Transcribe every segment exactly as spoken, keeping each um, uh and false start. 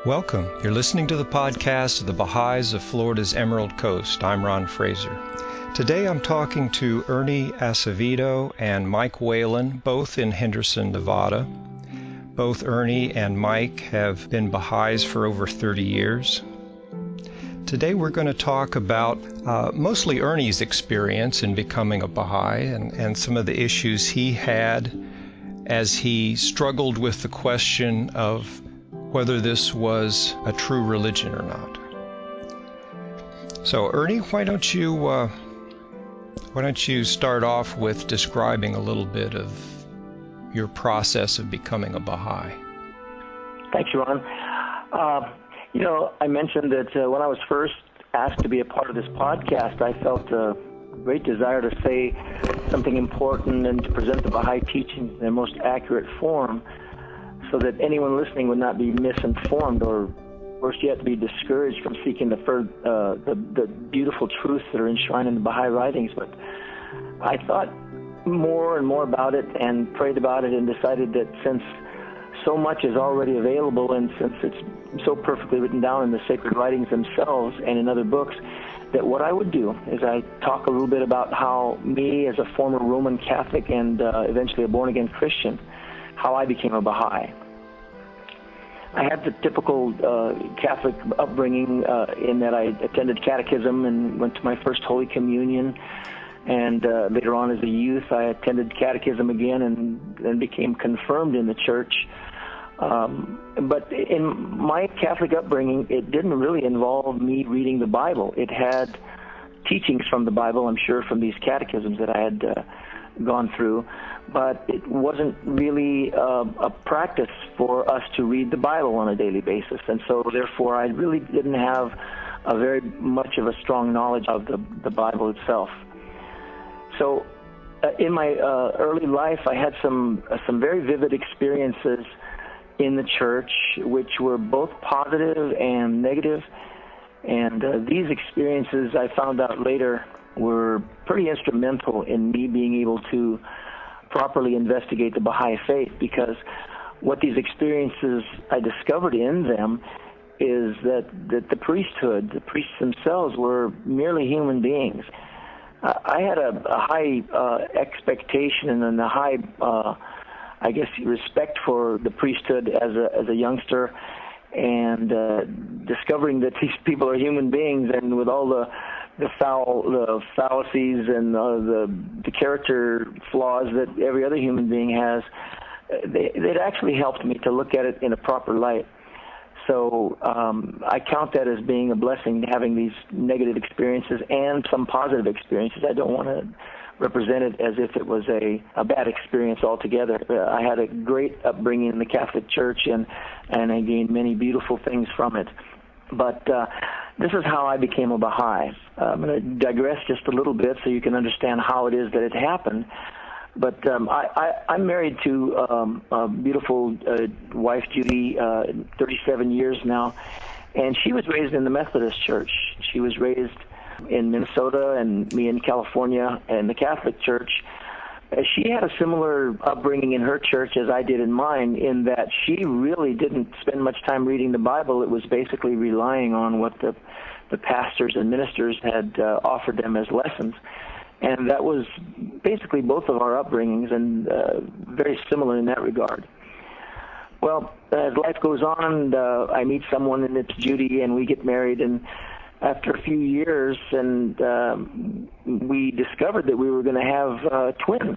Welcome. You're listening to the podcast of the Baha'is of Florida's Emerald Coast. I'm Ron Fraser. Today I'm talking to Ernie Acevedo and Mike Whalen, both in Henderson, Nevada. Both Ernie and Mike have been Baha'is for over thirty years. Today we're going to talk about uh, mostly Ernie's experience in becoming a Baha'i and, and some of the issues he had as he struggled with the question of whether this was a true religion or not. So Ernie, why don't you uh, why don't you start off with describing a little bit of your process of becoming a Baha'i? Thanks, Ron. Uh, you know, I mentioned that uh, when I was first asked to be a part of this podcast, I felt a great desire to say something important and to present the Baha'i teachings in their most accurate form, so that anyone listening would not be misinformed or, worse yet, be discouraged from seeking the, uh, the, the beautiful truths that are enshrined in the Baha'i writings. But I thought more and more about it and prayed about it and decided that since so much is already available and since it's so perfectly written down in the sacred writings themselves and in other books, that what I would do is I talk a little bit about how me as a former Roman Catholic and uh, eventually a born-again Christian, how I became a Baha'i. I had the typical uh, Catholic upbringing uh, in that I attended catechism and went to my first Holy Communion, and uh, later on as a youth I attended catechism again and then became confirmed in the church. Um, but in my Catholic upbringing, it didn't really involve me reading the Bible. It had teachings from the Bible, I'm sure, from these catechisms that I had uh, gone through, but it wasn't really uh, a practice for us to read the Bible on a daily basis, and so therefore I really didn't have a very much of a strong knowledge of the, the Bible itself. So uh, in my uh, early life, I had some uh, some very vivid experiences in the church, which were both positive and negative, and uh, these experiences I found out later were pretty instrumental in me being able to properly investigate the Baha'i faith, because what these experiences I discovered in them is that, that the priesthood, the priests themselves, were merely human beings. Uh, I had a, a high uh, expectation and a high, uh, I guess, respect for the priesthood as a, as a youngster, and uh, discovering that these people are human beings, and with all the the foul the fallacies and uh, the the character flaws that every other human being has, they, it actually helped me to look at it in a proper light. So um, I count that as being a blessing, having these negative experiences and some positive experiences. I don't want to represent it as if it was a, a bad experience altogether. I had a great upbringing in the Catholic Church, and, and I gained many beautiful things from it. But uh, this is how I became a Baha'i. Uh, I'm going to digress just a little bit so you can understand how it is that it happened. But um, I, I, I'm married to um, a beautiful uh, wife, Judy, uh, thirty-seven years now, and she was raised in the Methodist Church. She was raised in Minnesota, and me in California, and the Catholic Church. She had a similar upbringing in her church as I did in mine, in that she really didn't spend much time reading the Bible. It was basically relying on what the, the pastors and ministers had uh, offered them as lessons. And that was basically both of our upbringings, and uh, very similar in that regard. Well, as life goes on, uh, I meet someone, and it's Judy, and we get married, and after a few years, and um, we discovered that we were going to have uh, twins.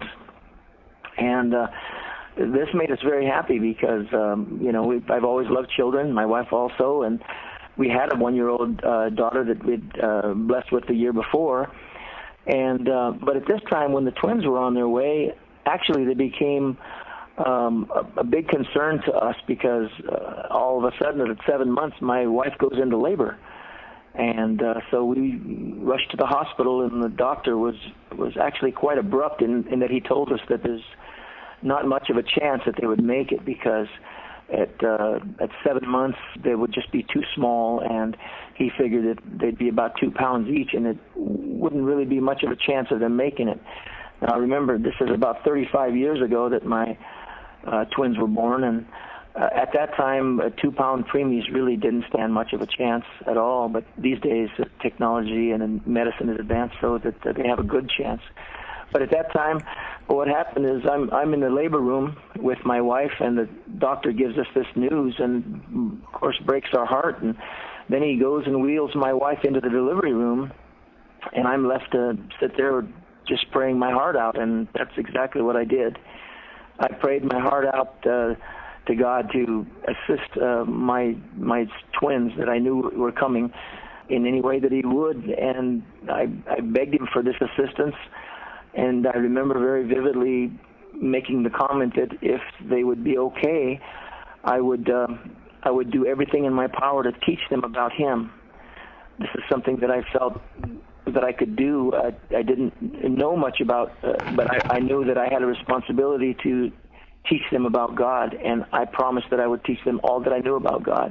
And uh, this made us very happy because, um, you know, we, I've always loved children, my wife also, and we had a one-year-old uh, daughter that we'd uh, blessed with the year before. And uh, but at this time, when the twins were on their way, actually they became um, a, a big concern to us, because uh, all of a sudden at seven months, my wife goes into labor. And uh, so we rushed to the hospital, and the doctor was, was actually quite abrupt in, in that he told us that there's not much of a chance that they would make it, because at uh, at seven months they would just be too small, and he figured that they'd be about two pounds each, and it wouldn't really be much of a chance of them making it. Now remember, this is about thirty-five years ago that my uh, twins were born, and uh, at that time, uh, two-pound preemies really didn't stand much of a chance at all. But these days, uh, technology and medicine is advanced so that uh, they have a good chance. But at that time, what happened is I'm I'm in the labor room with my wife, and the doctor gives us this news, and of course breaks our heart. And then he goes and wheels my wife into the delivery room, and I'm left to sit there just praying my heart out, and that's exactly what I did. I prayed my heart out uh, to God to assist uh, my my twins that I knew were coming in any way that He would, and I, I begged Him for this assistance. And I remember very vividly making the comment that if they would be okay, I would uh, I would do everything in my power to teach them about Him. This is something that I felt that I could do. I, I didn't know much about, uh, but I, I knew that I had a responsibility to teach them about God, and I promised that I would teach them all that I knew about God.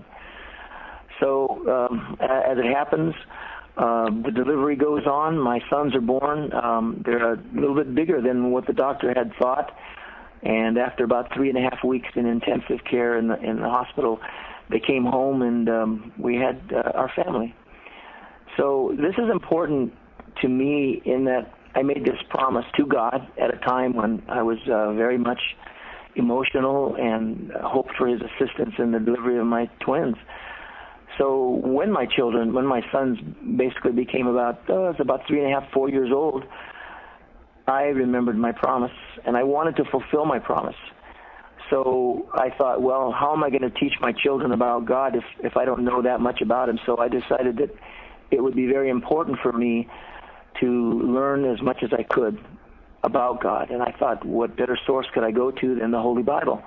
So um, as it happens, Uh, the delivery goes on. My sons are born. Um, they're a little bit bigger than what the doctor had thought. And after about three and a half weeks in intensive care in the, in the hospital, they came home, and um, we had uh, our family. So this is important to me in that I made this promise to God at a time when I was uh, very much emotional and hoped for His assistance in the delivery of my twins. So when my children, when my sons basically became about, oh, it's about three and a half, four years old, I remembered my promise, and I wanted to fulfill my promise. So I thought, well, how am I going to teach my children about God if, if I don't know that much about Him? So I decided that it would be very important for me to learn as much as I could about God. And I thought, what better source could I go to than the Holy Bible?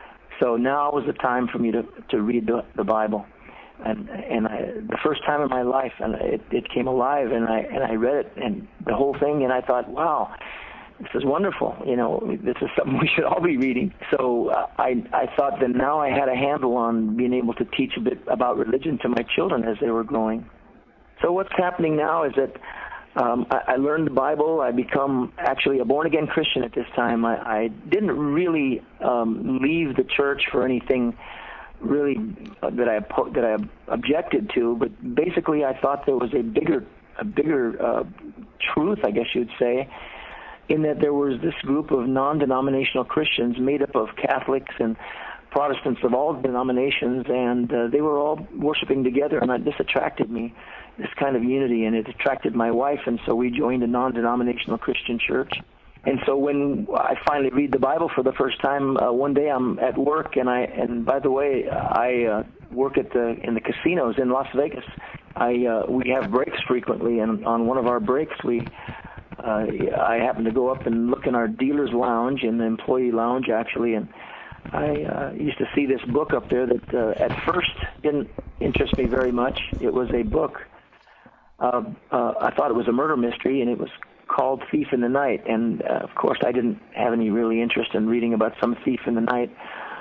So now was the time for me to, to read the, the Bible. And and I, the first time in my life, and it, it came alive, and I and I read it, and the whole thing, and I thought, wow, this is wonderful. You know, this is something we should all be reading. So uh, I I thought that now I had a handle on being able to teach a bit about religion to my children as they were growing. So what's happening now is that um, I, I learned the Bible. I become actually a born-again Christian at this time. I, I didn't really um, leave the church for anything really uh, that I that I objected to, but basically I thought there was a bigger a bigger uh, truth, I guess you'd say, in that there was this group of non-denominational Christians made up of Catholics and Protestants of all denominations, and uh, they were all worshiping together, and this attracted me, this kind of unity, and it attracted my wife, and so we joined a non-denominational Christian church. And so when I finally read the Bible for the first time, uh, one day I'm at work, and I and by the way, I uh, work at the in the casinos in Las Vegas. I uh, we have breaks frequently, and on one of our breaks, we uh, I happen to go up and look in our dealer's lounge, in the employee lounge actually, and I uh, used to see this book up there that uh, at first didn't interest me very much. It was a book. Uh, uh, I thought it was a murder mystery, and it was called Thief in the Night, and uh, of course I didn't have any really interest in reading about some thief in the night.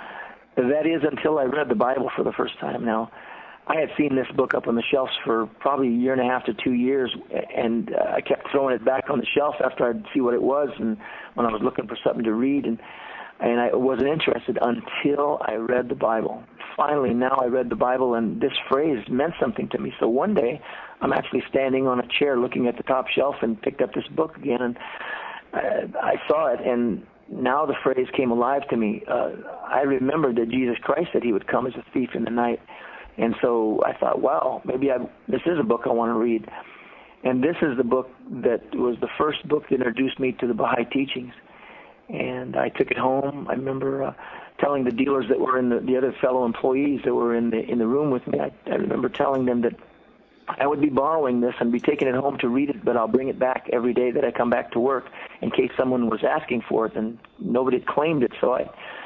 That is until I read the Bible for the first time. Now, I had seen this book up on the shelves for probably a year and a half to two years, and uh, I kept throwing it back on the shelf after I'd see what it was, and when I was looking for something to read, and and I wasn't interested until I read the Bible. Finally, now I read the Bible, and this phrase meant something to me. So one day, I'm actually standing on a chair looking at the top shelf and picked up this book again, and I, I saw it, and now the phrase came alive to me. Uh, I remembered that Jesus Christ said He would come as a thief in the night, and so I thought, wow, maybe I, this is a book I want to read. And this is the book that was the first book that introduced me to the Baha'i teachings. And I took it home. I remember uh, telling the dealers that were in the, the other fellow employees that were in the in the room with me. I, I remember telling them that I would be borrowing this and be taking it home to read it, but I'll bring it back every day that I come back to work in case someone was asking for it, and nobody had claimed it. So I,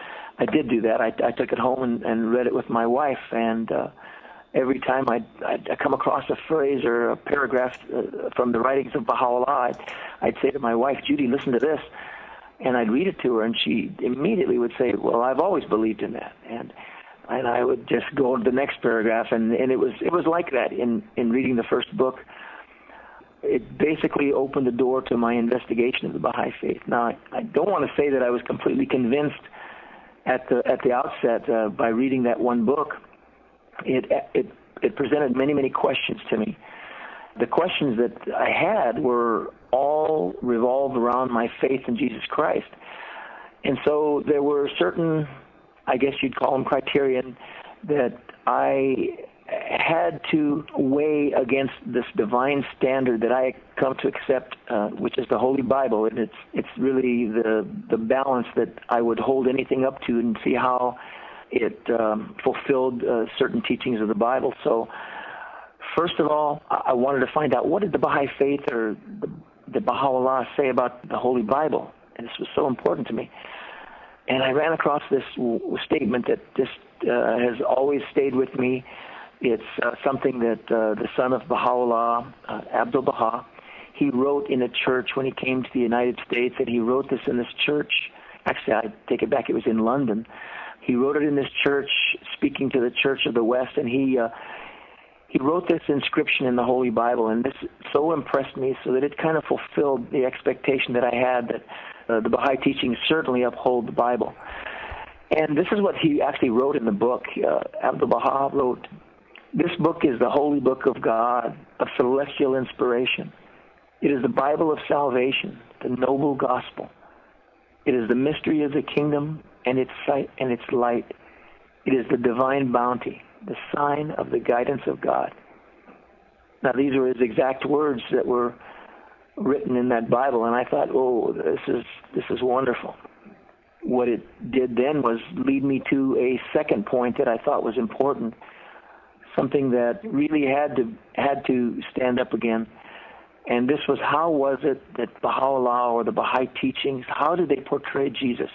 I did do that. I, I took it home and, and read it with my wife, and uh, every time I'd, I'd come across a phrase or a paragraph uh, from the writings of Baha'u'llah, I'd, I'd say to my wife, Judy, listen to this. And I'd read it to her, and she immediately would say, well, I've always believed in that. And and I would just go to the next paragraph, and, and it was it was like that in, in reading the first book. It basically opened the door to my investigation of the Baha'i faith. Now, I, I don't want to say that I was completely convinced at the at the outset uh, by reading that one book, it it it presented many many questions to me. The questions that I had were all revolved around my faith in Jesus Christ, and so there were certain, I guess you'd call them criterion, that I had to weigh against this divine standard that I come to accept, uh, which is the Holy Bible, and it's it's really the the balance that I would hold anything up to and see how it um, fulfilled uh, certain teachings of the Bible. So, first of all, I wanted to find out, what did the Baha'i Faith or the, the Baha'u'llah say about the Holy Bible? And this was so important to me. And I ran across this w- statement that just uh, has always stayed with me. It's uh, something that uh, the son of Baha'u'llah, uh, Abdu'l-Baha, he wrote in a church when he came to the United States, and he wrote this in this church. Actually, I take it back, it was in London. He wrote it in this church, speaking to the Church of the West, and he uh, he wrote this inscription in the Holy Bible, and this so impressed me so that it kind of fulfilled the expectation that I had that uh, the Baha'i teachings certainly uphold the Bible. And this is what he actually wrote in the book. Uh, Abdu'l-Baha wrote, "This book is the holy book of God, of celestial inspiration. It is the Bible of salvation, the noble gospel. It is the mystery of the kingdom and its sight and its light. It is the divine bounty, the sign of the guidance of God." Now, these were his exact words that were written in that Bible, and I thought, oh, this is this is wonderful. What it did then was lead me to a second point that I thought was important, something that really had to had to stand up again. And this was, how was it that Baha'u'llah or the Baha'i teachings, how did they portray Jesus?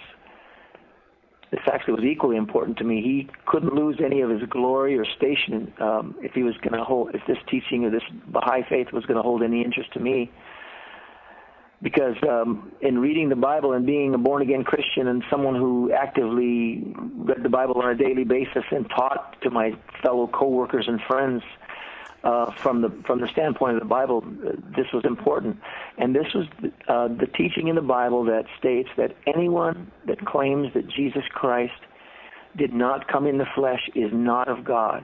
This actually was equally important to me. He couldn't lose any of his glory or station um, if he was going to hold, if this teaching or this Baha'i faith was going to hold any interest to me. Because um, in reading the Bible and being a born-again Christian and someone who actively read the Bible on a daily basis and taught to my fellow co-workers and friends uh, from the from the standpoint of the Bible, this was important. And this was uh, the teaching in the Bible that states that anyone that claims that Jesus Christ did not come in the flesh is not of God.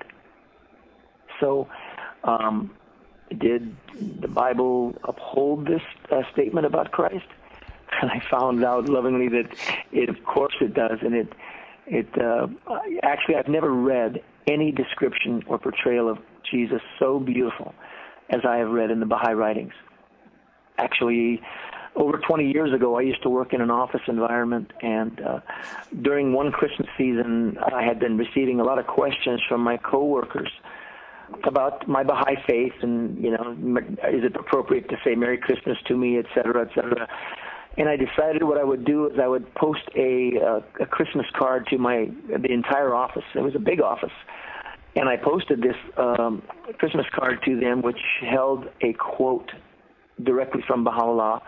So, um, did the Bible uphold this uh, statement about Christ? And I found out lovingly that it, of course, it does. And it, it uh, actually, I've never read any description or portrayal of Jesus so beautiful as I have read in the Baha'i writings. Actually, over twenty years ago, I used to work in an office environment, and uh, during one Christmas season, I had been receiving a lot of questions from my coworkers about my Baha'i faith, and, you know, is it appropriate to say Merry Christmas to me, et cetera, et cetera. And I decided what I would do is I would post a, uh, a Christmas card to my the entire office. It was a big office. And I posted this um, Christmas card to them, which held a quote directly from Baha'u'llah.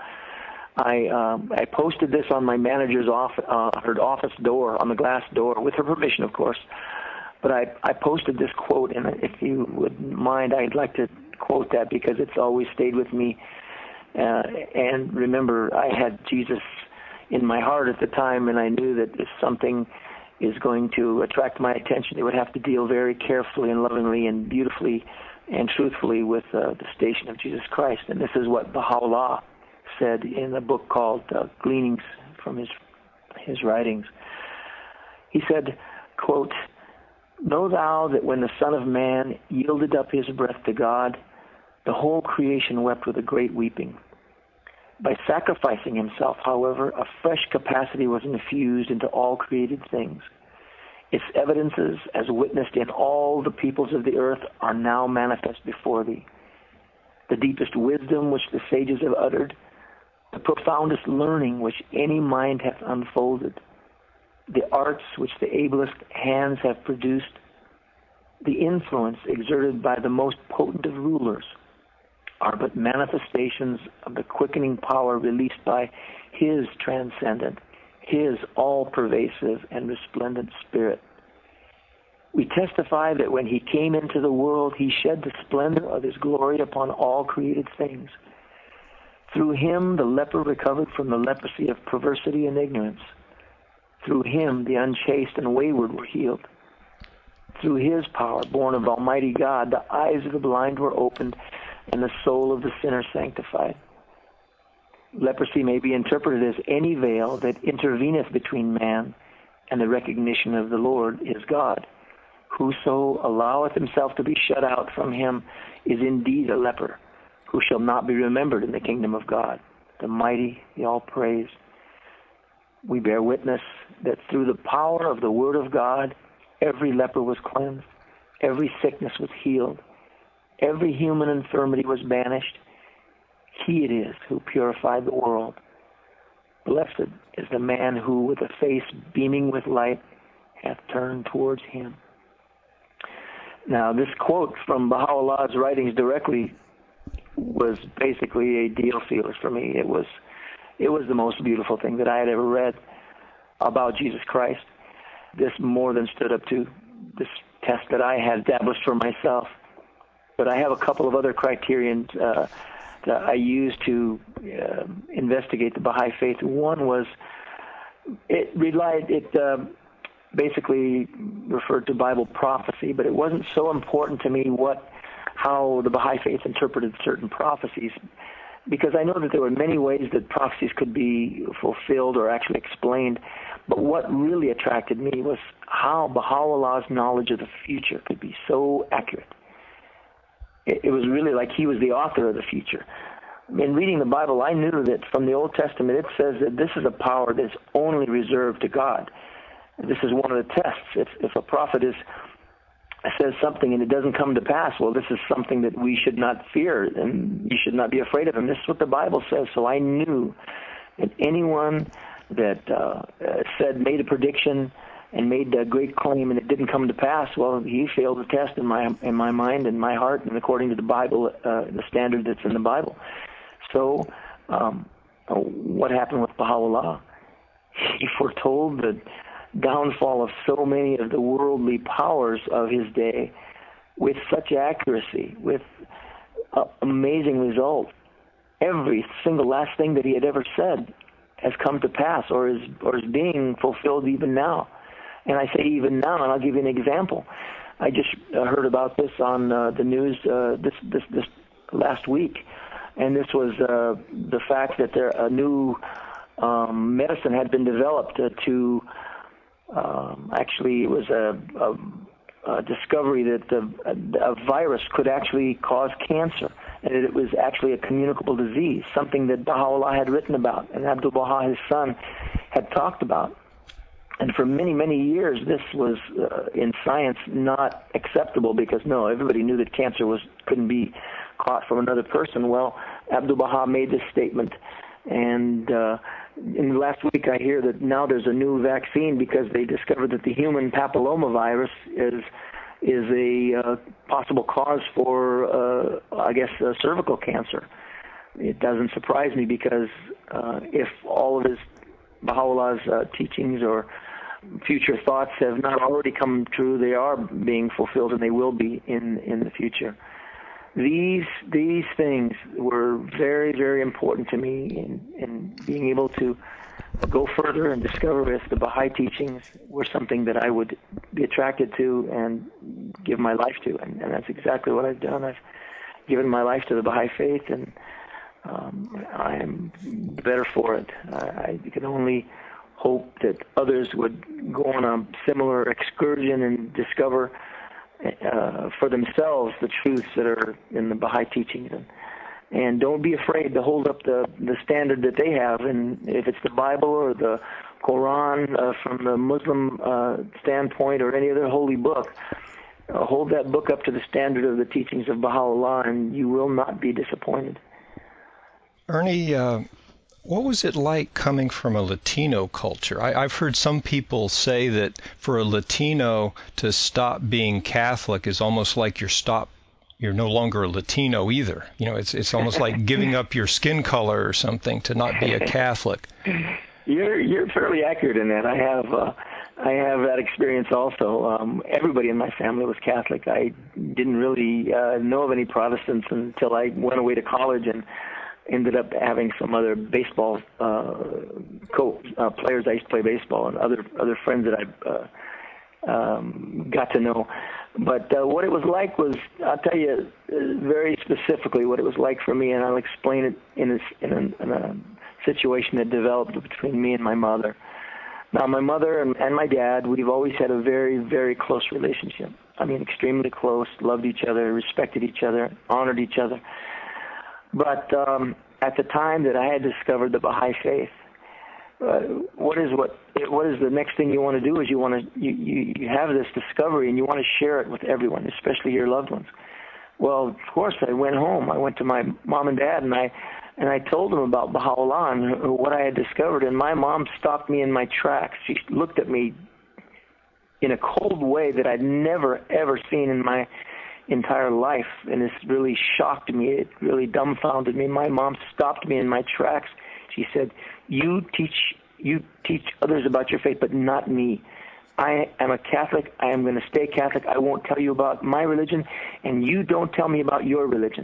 I um, I posted this on my manager's off, uh, her office door, on the glass door, with her permission, of course. But I, I posted this quote, and if you wouldn't mind, I'd like to quote that because it's always stayed with me. Uh, and remember, I had Jesus in my heart at the time, and I knew that if something is going to attract my attention, it would have to deal very carefully and lovingly and beautifully and truthfully with uh, the station of Jesus Christ. And this is what Baha'u'llah said in a book called uh, Gleanings from his his writings. He said, quote, "Know thou that when the Son of Man yielded up his breath to God, the whole creation wept with a great weeping. By sacrificing himself, however, a fresh capacity was infused into all created things. Its evidences, as witnessed in all the peoples of the earth, are now manifest before thee. The deepest wisdom which the sages have uttered, the profoundest learning which any mind hath unfolded, the arts which the ablest hands have produced, the influence exerted by the most potent of rulers, are but manifestations of the quickening power released by his transcendent, his all-pervasive and resplendent spirit. We testify that when he came into the world, he shed the splendor of his glory upon all created things. Through him, the leper recovered from the leprosy of perversity and ignorance. Through him, the unchaste and wayward were healed. Through his power, born of Almighty God, the eyes of the blind were opened, and the soul of the sinner sanctified. Leprosy may be interpreted as any veil that interveneth between man and the recognition of the Lord is God. Whoso alloweth himself to be shut out from him is indeed a leper, who shall not be remembered in the kingdom of God. The mighty, the all-praised. We bear witness that through the power of the word of God, every leper was cleansed, every sickness was healed, every human infirmity was banished. He it is who purified the world. Blessed is the man who, with a face beaming with light, hath turned towards him. Now, this quote from Baha'u'llah's writings directly was basically a deal sealer for me. It was, it was the most beautiful thing that I had ever read about Jesus Christ. This more than stood up to this test that I had established for myself. But I have a couple of other criterions uh, that I used to uh, investigate the Baha'i faith. One was it relied, it uh, basically referred to Bible prophecy, but it wasn't so important to me what, how the Baha'i faith interpreted certain prophecies, because I know that there were many ways that prophecies could be fulfilled or actually explained. But what really attracted me was how Baha'u'llah's knowledge of the future could be so accurate. It, it was really like he was the author of the future. In reading the Bible, I knew that from the Old Testament it says that this is a power that's only reserved to God. This is one of the tests. If, if a prophet is says something and it doesn't come to pass, well, this is something that we should not fear, and you should not be afraid of him. This is what the Bible says. So I knew that anyone that uh, said, made a prediction and made a great claim and it didn't come to pass, well, he failed the test in my in my mind and my heart, and according to the Bible, uh, the standard that's in the Bible. So um, what happened with Baha'u'llah? He foretold the downfall of so many of the worldly powers of his day with such accuracy, with uh, amazing results. Every single last thing that he had ever said has come to pass, or is or is being fulfilled even now. And I say even now, and I'll give you an example. I just uh, heard about this on uh, the news uh, this this this last week, and this was uh, the fact that there a new um, medicine had been developed uh, to. Um, actually, it was a, a, a discovery that the, a, a virus could actually cause cancer, and that it was actually a communicable disease, something that Baha'u'llah had written about, and Abdu'l-Baha, his son, had talked about. And for many, many years, this was, uh, in science, not acceptable, because, no, everybody knew that cancer was couldn't be caught from another person. Well, Abdu'l-Baha made this statement, and uh, in the last week I hear that now there's a new vaccine because they discovered that the human papillomavirus is is a uh, possible cause for, uh, I guess, uh, cervical cancer. It doesn't surprise me, because uh, if all of his Baha'u'llah's uh, teachings or future thoughts have not already come true, they are being fulfilled, and they will be in, in the future. These these things were very, very important to me in, in being able to go further and discover if the Baha'i teachings were something that I would be attracted to and give my life to. And, and that's exactly what I've done. I've given my life to the Baha'i faith, and um, I am better for it. I, I can only hope that others would go on a similar excursion and discover Uh, for themselves the truths that are in the Baha'i teachings, and, and don't be afraid to hold up the, the standard that they have. And if it's the Bible or the Quran uh, from the Muslim uh, standpoint, or any other holy book, uh, hold that book up to the standard of the teachings of Baha'u'llah, and you will not be disappointed. Ernie, uh, what was it like coming from a Latino culture? I, I've heard some people say that for a Latino to stop being Catholic is almost like you're stop, you're no longer a Latino either. You know, it's it's almost like giving up your skin color or something to not be a Catholic. You're you're fairly accurate in that. I have uh, I have that experience also. Um, everybody in my family was Catholic. I didn't really uh, know of any Protestants until I went away to college and ended up having some other baseball uh, co uh, players I used to play baseball and other other friends that I uh, um, got to know. But uh, what it was like was, I'll tell you uh, very specifically what it was like for me, and I'll explain it in a, in a, in a situation that developed between me and my mother. Now, my mother and, and my dad, we've always had a very, very close relationship. I mean, extremely close, loved each other, respected each other, honored each other. But um, at the time that I had discovered the Baha'i faith, uh, what is what what is the next thing you want to do is you want to you, you, you have this discovery and you want to share it with everyone, especially your loved ones. Well, of course, I went home. I went to my mom and dad, and I and I told them about Baha'u'llah and what I had discovered. And my mom stopped me in my tracks. She looked at me in a cold way that I'd never, ever seen in my entire life. And this really shocked me. It really dumbfounded me. My mom stopped me in my tracks. She said, you teach you teach others about your faith, but not me. I am a Catholic. I am going to stay Catholic. I won't tell you about my religion, and you don't tell me about your religion.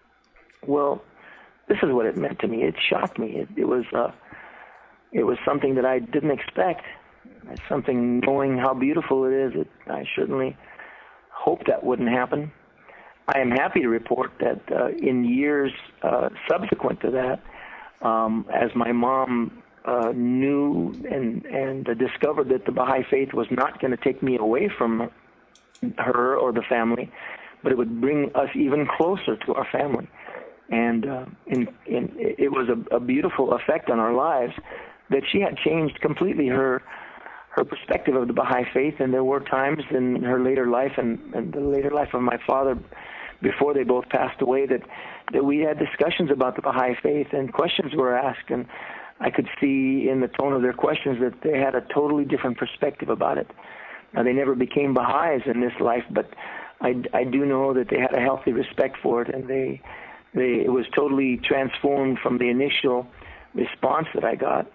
Well, this is what it meant to me. It shocked me. It, it was uh, it was something that I didn't expect. It's something, knowing how beautiful it is, it, I certainly hoped that wouldn't happen. I am happy to report that uh, in years uh, subsequent to that, um, as my mom uh, knew and, and uh, discovered that the Baha'i faith was not going to take me away from her or the family, but it would bring us even closer to our family. And, uh, in, in, it was a, a beautiful effect on our lives that she had changed completely her her perspective of the Baha'i faith. And there were times in her later life and, and the later life of my father, before they both passed away, that, that we had discussions about the Baha'i faith and questions were asked. And I could see in the tone of their questions that they had a totally different perspective about it. Now, they never became Baha'is in this life, but I, I do know that they had a healthy respect for it, and they, they it was totally transformed from the initial response that I got.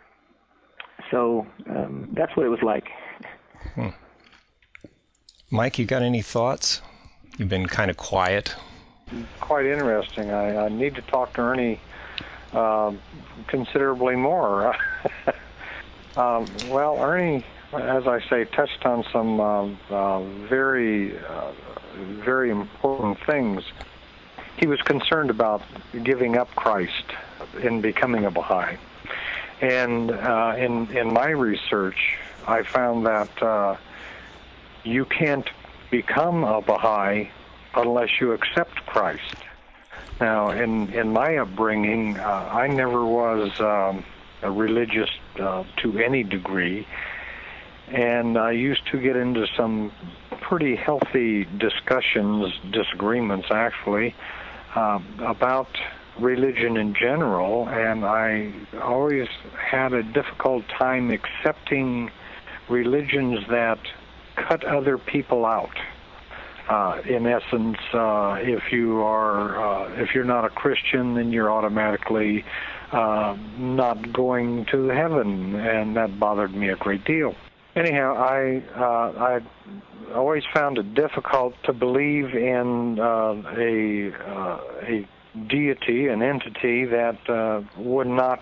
So um, that's what it was like. Hmm. Mike, you got any thoughts? You've been kind of quiet. Quite interesting. I, I need to talk to Ernie uh, considerably more. um, well, Ernie, as I say, touched on some uh, uh, very, uh, very important things. He was concerned about giving up Christ in becoming a Baha'i. And uh, in, in my research, I found that uh, you can't become a Baha'i unless you accept Christ. Now, in, in my upbringing, uh, I never was um, a religious uh, to any degree, and I used to get into some pretty healthy discussions, disagreements actually, uh, about religion in general, and I always had a difficult time accepting religions that cut other people out. Uh, in essence, uh, if you are, uh, if you're not a Christian, then you're automatically uh, not going to heaven, and that bothered me a great deal. Anyhow, I uh, I always found it difficult to believe in uh, a uh, a deity, an entity that uh, would not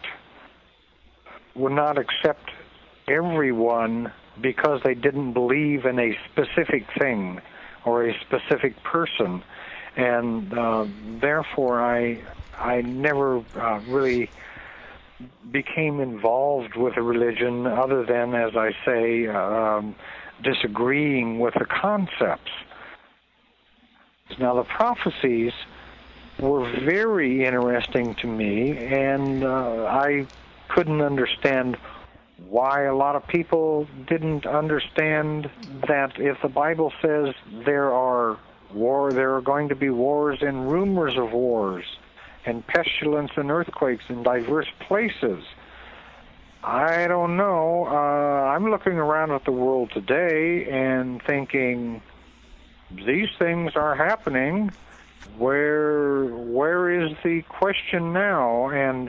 would not accept everyone because they didn't believe in a specific thing or a specific person, and uh, therefore I I never uh, really became involved with a religion other than, as I say, um, disagreeing with the concepts. Now, the prophecies were very interesting to me, and uh, I couldn't understand why a lot of people didn't understand that if the Bible says there are war, there are going to be wars and rumors of wars and pestilence and earthquakes in diverse places. I don't know. Uh, I'm looking around at the world today and thinking, these things are happening. Where where is the question now? And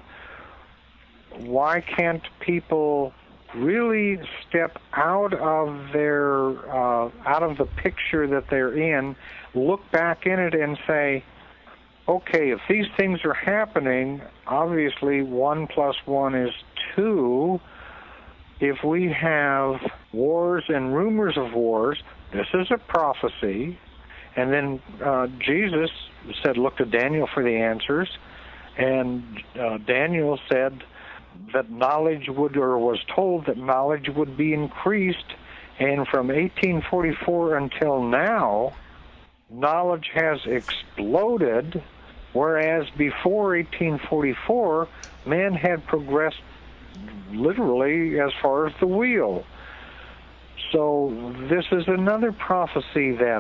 why can't people really step out of their uh, out of the picture that they're in, look back in it and say, okay, if these things are happening, obviously one plus one is two, if we have wars and rumors of wars, this is a prophecy. And then uh, Jesus said, look to Daniel for the answers. And uh, Daniel said that knowledge would, or was told that knowledge would be increased. And from eighteen forty-four until now, knowledge has exploded, whereas before eighteen forty-four, man had progressed literally as far as the wheel. So this is another prophecy that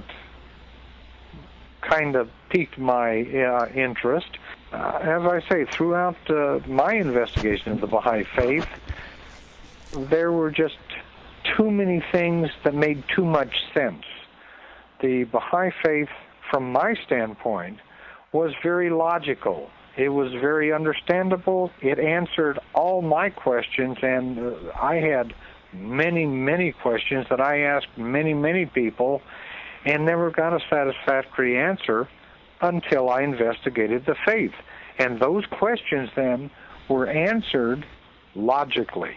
kind of piqued my uh, interest. Uh, as I say, throughout uh, my investigation of the Baha'i faith, there were just too many things that made too much sense. The Baha'i faith, from my standpoint, was very logical. It was very understandable. It answered all my questions, and uh, I had many, many questions that I asked many, many people and never got a satisfactory answer until I investigated the faith. And those questions then were answered logically.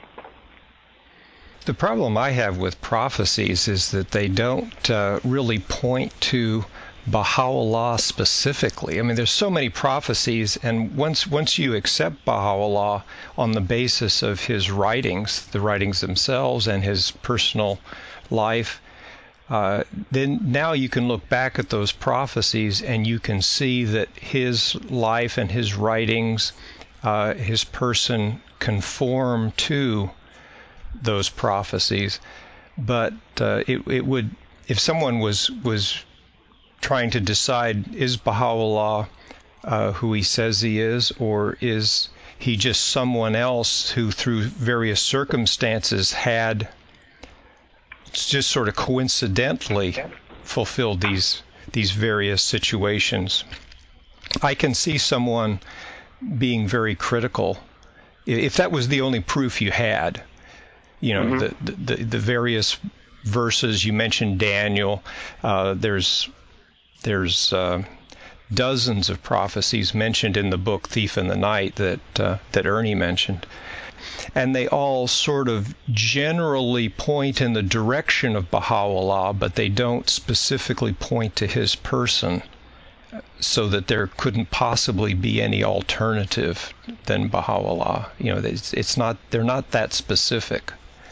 The problem I have with prophecies is that they don't uh, really point to Baha'u'llah specifically. I mean, there's so many prophecies, and once once you accept Baha'u'llah on the basis of his writings, the writings themselves, and his personal life, uh, then now you can look back at those prophecies and you can see that his life and his writings, uh, his person conform to those prophecies. But uh, it, it would, if someone was was trying to decide, is Baha'u'llah uh, who he says he is, or is he just someone else who through various circumstances had just sort of coincidentally fulfilled these these various situations? I can see someone being very critical if that was the only proof you had. You know, mm-hmm. the, the the various verses you mentioned, Daniel. Uh, there's there's uh, dozens of prophecies mentioned in the book Thief in the Night that uh, that Ernie mentioned, and they all sort of generally point in the direction of Baha'u'llah, but they don't specifically point to his person, so that there couldn't possibly be any alternative than Baha'u'llah. You know, it's, it's not they're not that specific.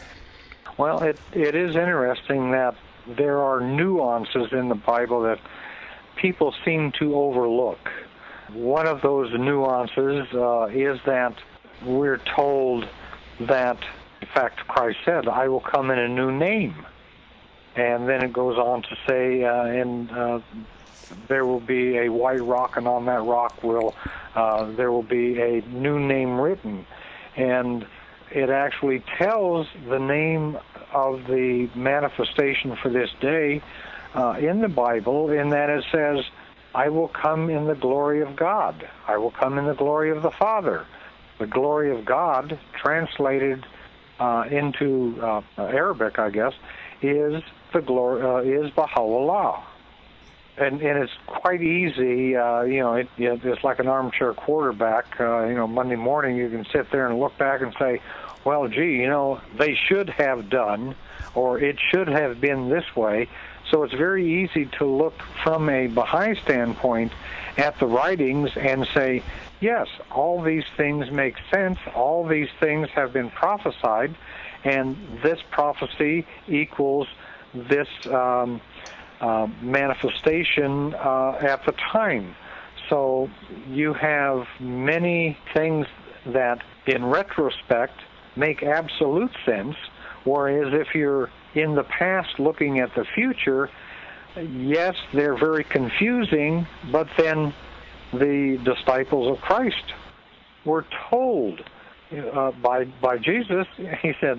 Well, it it is interesting that there are nuances in the Bible that people seem to overlook. One of those nuances uh, is that we're told that, in fact, Christ said, I will come in a new name. And then it goes on to say, uh, and uh, there will be a white rock, and on that rock will uh, there will be a new name written. And it actually tells the name of the manifestation for this day uh, in the Bible, in that it says, I will come in the glory of God. I will come in the glory of the Father. The glory of God, translated uh, into uh, Arabic, I guess, is the glory uh, is Baha'u'llah. And, and it's quite easy, uh, you know, it, it's like an armchair quarterback. Uh, you know, Monday morning you can sit there and look back and say, well, gee, you know, they should have done, or it should have been this way. So it's very easy to look from a Baha'i standpoint at the writings and say, yes, all these things make sense, all these things have been prophesied, and this prophecy equals this um, uh, manifestation uh, at the time. So you have many things that, in retrospect, make absolute sense, whereas if you're in the past looking at the future, yes, they're very confusing, but then the disciples of Christ were told uh, by by Jesus, he said,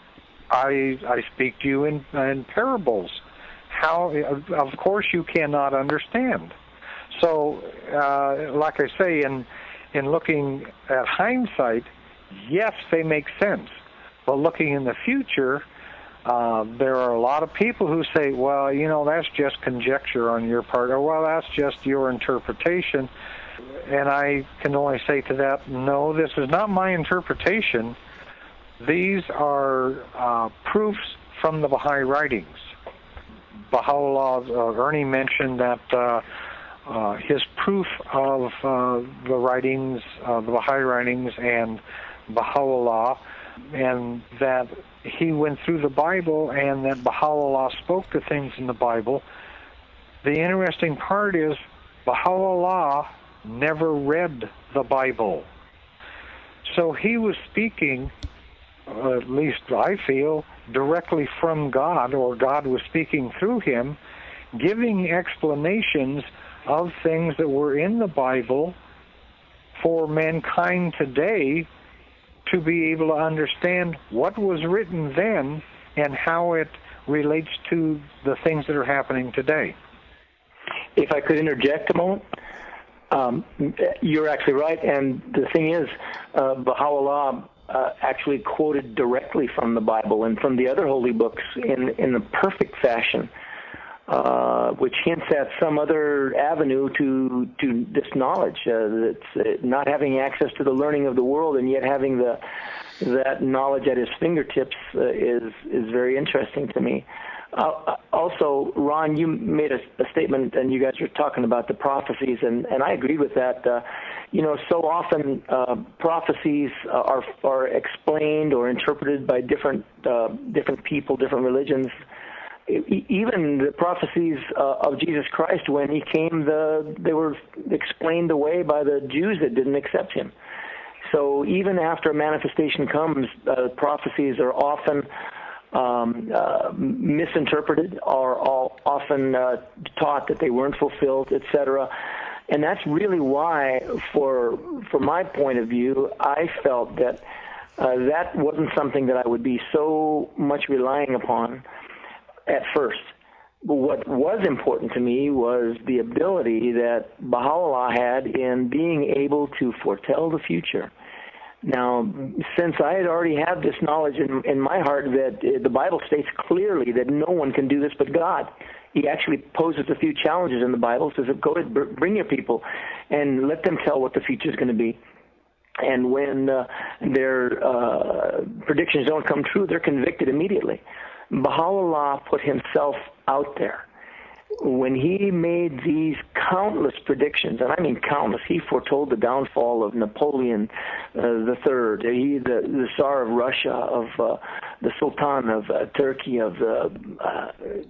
I I speak to you in, in parables. How, of course, you cannot understand. So, uh, like I say, in in looking at hindsight, yes, they make sense. But looking in the future, uh, there are a lot of people who say, well, you know, that's just conjecture on your part, or, well, that's just your interpretation. And I can only say to that, no, this is not my interpretation. These are uh, proofs from the Baha'i writings. Baha'u'llah, uh, Ernie mentioned that uh, uh, his proof of uh, the writings, uh, the Baha'i writings, and Baha'u'llah, and that he went through the Bible and that Baha'u'llah spoke to things in the Bible. The interesting part is Baha'u'llah never read the Bible. So he was speaking, uh, at least I feel, directly from God, or God was speaking through him, giving explanations of things that were in the Bible for mankind today to be able to understand what was written then and how it relates to the things that are happening today. If I could interject a moment, um, you're actually right. And the thing is, uh, Baha'u'llah uh, actually quoted directly from the Bible and from the other holy books in, in a perfect fashion, uh, which hints at some other avenue to to this knowledge. Uh, that's uh, not having access to the learning of the world and yet having the that knowledge at his fingertips uh, is is very interesting to me. Uh, also, Ron, you made a, a statement, and you guys were talking about the prophecies, and, and I agree with that. Uh, you know, so often uh, prophecies are are explained or interpreted by different uh, different people, different religions. Even the prophecies uh, of Jesus Christ, when he came, the they were explained away by the Jews that didn't accept him. So even after a manifestation comes, uh, prophecies are often um, uh, misinterpreted, or all, often uh, taught that they weren't fulfilled, et cetera. And that's really why, for from my point of view, I felt that uh, that wasn't something that I would be so much relying upon at first. But what was important to me was the ability that Baha'u'llah had in being able to foretell the future. Now, since I had already had this knowledge in, in my heart that uh, the Bible states clearly that no one can do this but God, he actually poses a few challenges in the Bible, says, go ahead, bring your people and let them tell what the future is going to be. And when uh, their uh, predictions don't come true, they're convicted immediately. Baha'u'llah put himself out there. When he made these countless predictions, and I mean countless, he foretold the downfall of Napoleon uh, the Third, he, the, the Tsar of Russia, of uh, the Sultan of uh, Turkey, of the, uh,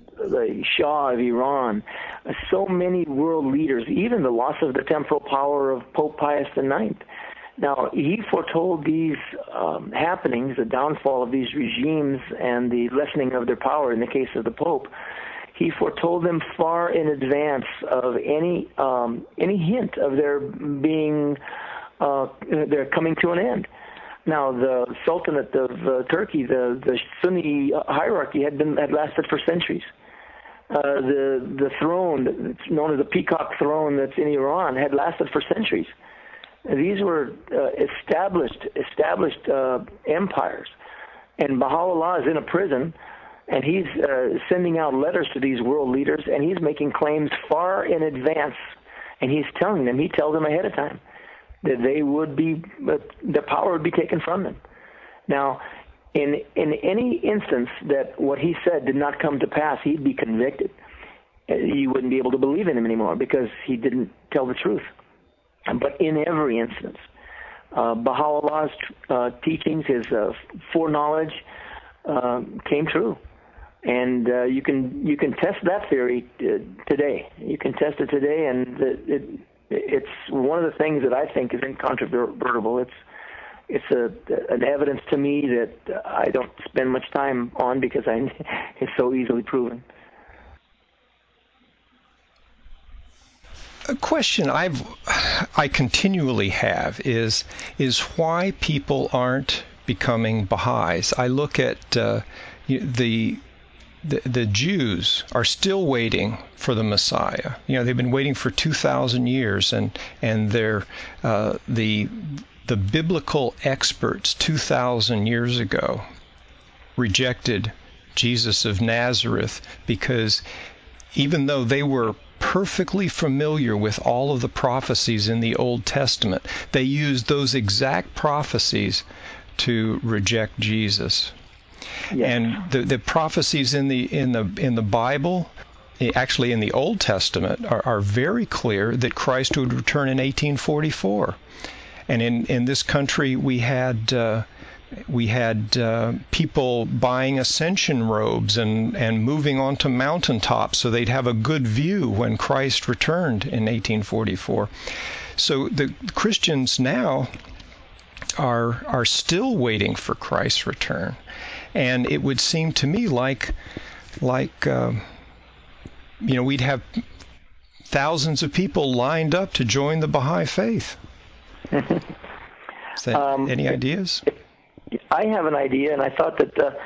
the Shah of Iran, uh, so many world leaders, even the loss of the temporal power of Pope Pius the Ninth. Now, he foretold these um, happenings, the downfall of these regimes and the lessening of their power in the case of the Pope. He foretold them far in advance of any um, any hint of their being, uh, their coming to an end. Now, the Sultanate of uh, Turkey, the, the Sunni hierarchy, had been had lasted for centuries. Uh, the the throne, that's known as the Peacock Throne, that's in Iran, had lasted for centuries. These were uh, established established uh, empires, and Baha'u'llah is in a prison, and he's uh, sending out letters to these world leaders, and he's making claims far in advance, and he's telling them, he tells them ahead of time that they would be, uh, the power would be taken from them. Now, in in any instance that what he said did not come to pass, he'd be convicted. You wouldn't be able to believe in him anymore because he didn't tell the truth. But in every instance, uh, Baha'u'llah's uh, teachings, his uh, foreknowledge, uh, came true, and uh, you can you can test that theory uh, today. You can test it today, and it, it, it's one of the things that I think is incontrovertible. It's it's a, an evidence to me that I don't spend much time on because I, it's so easily proven. A question I've I continually have is is why people aren't becoming Baha'is. I look at uh, the, the the Jews are still waiting for the Messiah. You know, they've been waiting for two thousand years, and and they're uh, the the biblical experts two thousand years ago rejected Jesus of Nazareth because even though they were perfectly familiar with all of the prophecies in the Old Testament, they used those exact prophecies to reject Jesus. Yes. And the, the prophecies in the in the in the Bible, actually in the Old Testament, are, are very clear that Christ would return in eighteen forty-four. And in, in this country, we had uh, we had uh, people buying ascension robes and, and moving onto mountaintops so they'd have a good view when Christ returned in eighteen forty-four. So the Christians now are are still waiting for Christ's return, and it would seem to me like like uh, you know we'd have thousands of people lined up to join the Baha'i faith. Is that, um, any ideas? I have an idea, and I thought that uh,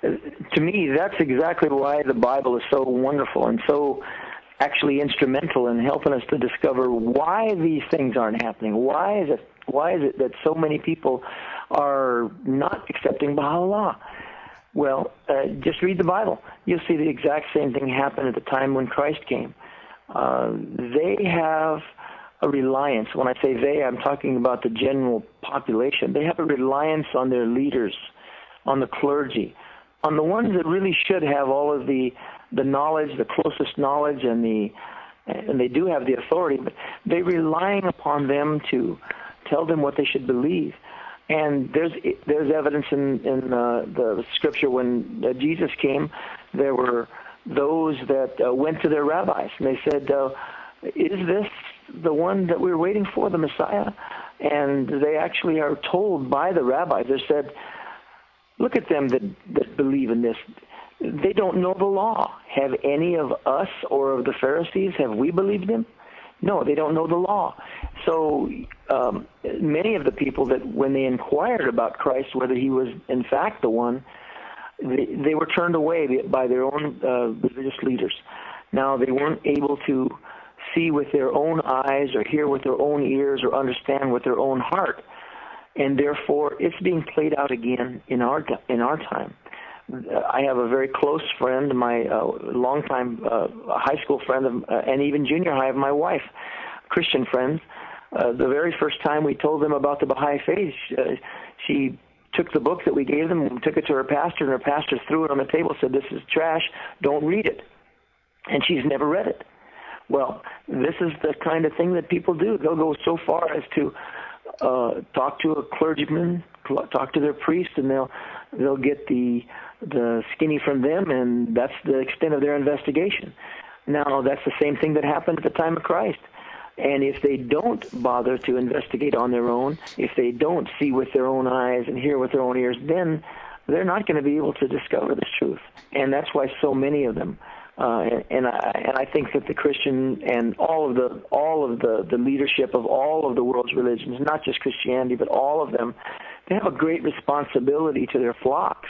to me that's exactly why the Bible is so wonderful and so actually instrumental in helping us to discover why these things aren't happening. Why is it? Why is it that so many people are not accepting Baha'u'llah? Well, uh, just read the Bible. You'll see the exact same thing happen at the time when Christ came. Uh, they have a reliance. When I say they, I'm talking about the general population. They have a reliance on their leaders, on the clergy, on the ones that really should have all of the the knowledge, the closest knowledge, and the and they do have the authority, but they're relying upon them to tell them what they should believe. And there's there's evidence in in uh, the scripture when uh, Jesus came, there were those that uh, went to their rabbis and they said, uh, "Is this the one that we're waiting for, the Messiah?" And they actually are told by the rabbis. They said, "Look at them that that believe in this. They don't know the law. Have any of us or of the Pharisees, have we believed him? No, they don't know the law." So um, many of the people that when they inquired about Christ, whether he was in fact the one, they, they were turned away by their own uh, religious leaders. Now, they weren't able to see with their own eyes or hear with their own ears or understand with their own heart. And therefore, it's being played out again in our in our time. I have a very close friend, my uh, longtime uh, high school friend, of, uh, and even junior high of my wife, Christian friends. Uh, the very first time we told them about the Baha'i faith, uh, she took the book that we gave them, took it to her pastor, and her pastor threw it on the table, said, "This is trash, don't read it." And she's never read it. Well, this is the kind of thing that people do. They'll go so far as to uh, talk to a clergyman, talk to their priest, and they'll they'll get the the skinny from them, and that's the extent of their investigation. Now, that's the same thing that happened at the time of Christ. And if they don't bother to investigate on their own, if they don't see with their own eyes and hear with their own ears, then they're not going to be able to discover this truth. And that's why so many of them, uh, and, and, I, and I think that the Christian and all of the all of the, the leadership of all of the world's religions, not just Christianity, but all of them, they have a great responsibility to their flocks.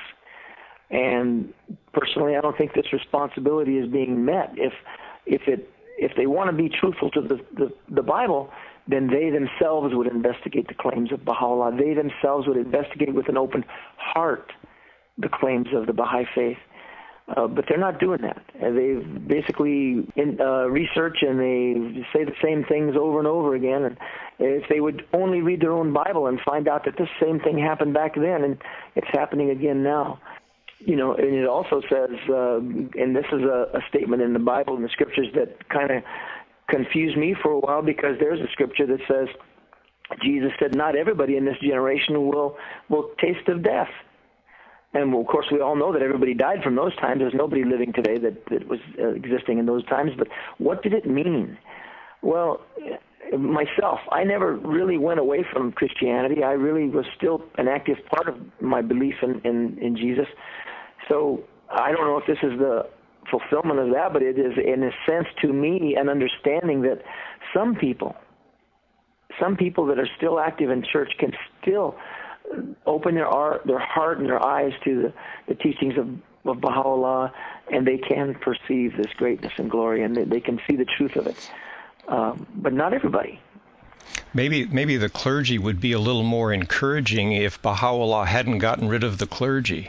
And personally, I don't think this responsibility is being met. If if it if they want to be truthful to the, the, the Bible, then they themselves would investigate the claims of Baha'u'llah. They themselves would investigate with an open heart the claims of the Baha'i faith. Uh, but they're not doing that. Uh, they basically in, uh, research and they say the same things over and over again. And if they would only read their own Bible and find out that this same thing happened back then and it's happening again now. You know, and it also says, uh, and this is a, a statement in the Bible and the scriptures that kind of confused me for a while, because there's a scripture that says, Jesus said, not everybody in this generation will will taste of death. And, well, of course, we all know that everybody died from those times. There's nobody living today that, that was uh, existing in those times. But what did it mean? Well, myself, I never really went away from Christianity. I really was still an active part of my belief in, in, in Jesus. So I don't know if this is the fulfillment of that, but it is, in a sense, to me, an understanding that some people, some people that are still active in church can still open their art, their heart and their eyes to the, the teachings of, of Baha'u'llah, and they can perceive this greatness and glory, and they, they can see the truth of it. Um, but not everybody. Maybe maybe the clergy would be a little more encouraging if Baha'u'llah hadn't gotten rid of the clergy.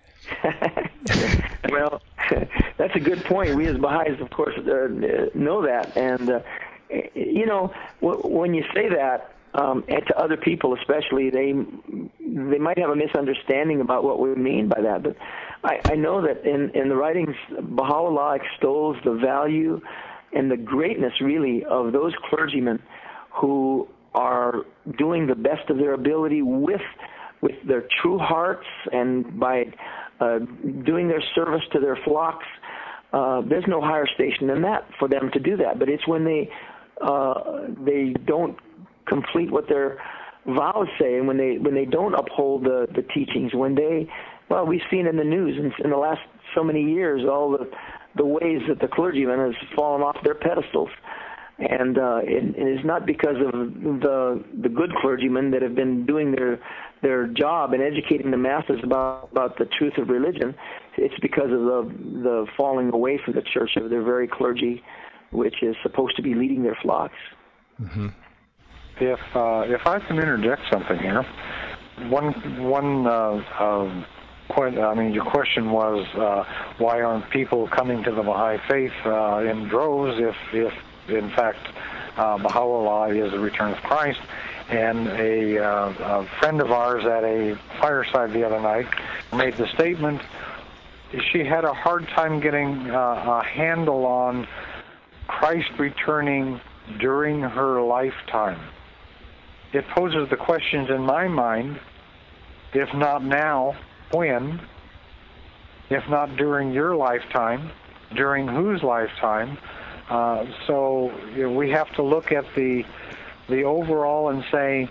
Well, that's a good point. We as Baha'is, of course, uh, know that. And, uh, you know, w- when you say that, um, and to other people especially, they they might have a misunderstanding about what we mean by that. But I, I know that in, in the writings, Baha'u'llah extols the value and the greatness, really, of those clergymen who are doing the best of their ability with with their true hearts and by uh, doing their service to their flocks. Uh, there's no higher station than that for them to do that. But it's when they uh, they don't complete what their vows say, and when they when they don't uphold the, the teachings, when they, well, we've seen in the news in, in the last so many years all the the ways that the clergyman has fallen off their pedestals. And uh, it, it is not because of the the good clergymen that have been doing their their job and educating the masses about, about the truth of religion. It's because of the the falling away from the church of their very clergy, which is supposed to be leading their flocks. Mm-hmm. If uh, if I can interject something here, one one uh, uh, point, I mean, your question was uh, why aren't people coming to the Baha'i faith uh, in droves if if in fact uh, Baha'u'llah is the return of Christ? And a, uh, a friend of ours at a fireside the other night made the statement she had a hard time getting uh, a handle on Christ returning during her lifetime. It poses the questions in my mind, if not now, when? If not during your lifetime, during whose lifetime? Uh, so you know, we have to look at the the overall and say,